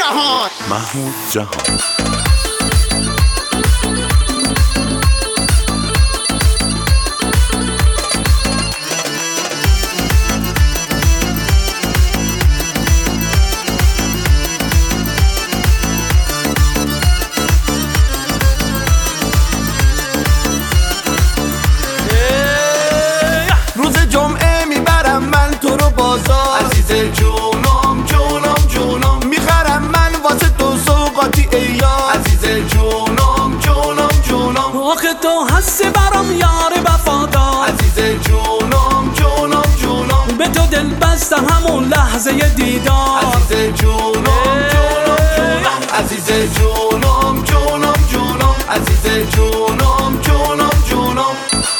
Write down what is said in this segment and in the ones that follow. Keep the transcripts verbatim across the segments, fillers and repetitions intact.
جهان محمود جهان عزیز جونم جونم جونم میخرم من واسه تو سوقاتی ایار عزیز جونم جونم جونم آخه تو هستی برام یار وفادار عزیز جونم جونم جونم به تو دل بستم همون لحظه دیدار عزیز جونم جونم جونم عزیز جونم جونم جونم عزیز جونم جونم جونم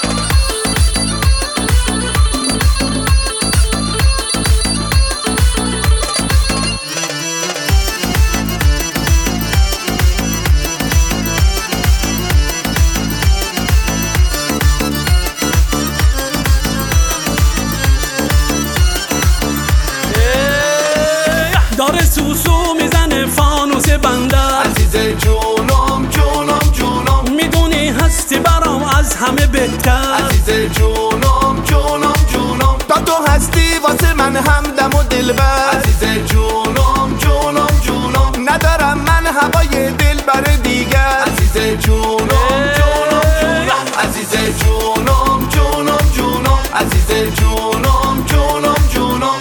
داره سوسو میزنه فانوس بندر عزیز جونم جونم جونم میدونی هستی برام از همه بهتر عزیز جونم جونم جونم تا تو هستی واسه من همدم و دلبر عزیز جونم جونم جونم ندارم من هوای دل بر دیگر عزیز جونم جونم جونم عزیز جونم جونم جونم عزیز جونم جونم جونم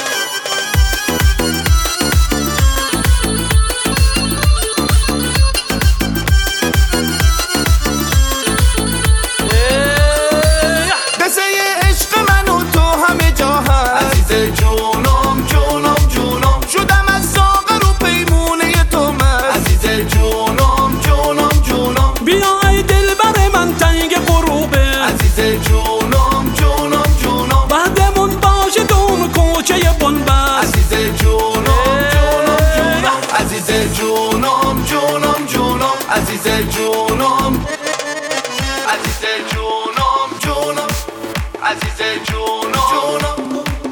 جونم جونم جونم شدم از ساغر و پیمونه تو من عزیز جونم جونم جونم بیا ای دل بر من تنگ غروبه عزیز جونم جونم جونم بعدمون باشه دون کوچه بنبست عزیز جونم جونم جونم عزیز جونم جونم جونم عزیز جونم عزیز جونم جونم عزیز جونم جونم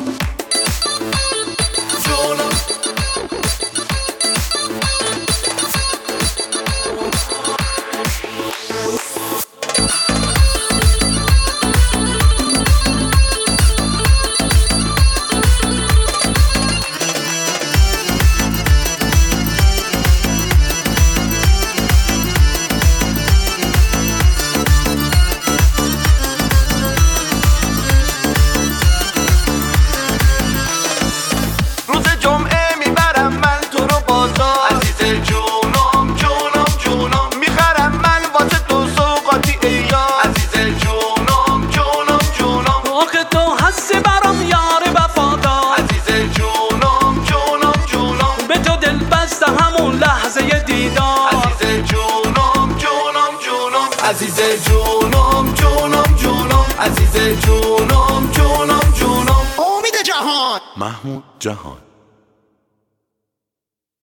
همون لحظه دیدار عزیز جونم جونم جونم عزیز جونم جونم جونم عزیز جونم جونم جونم امید جهان محمود جهان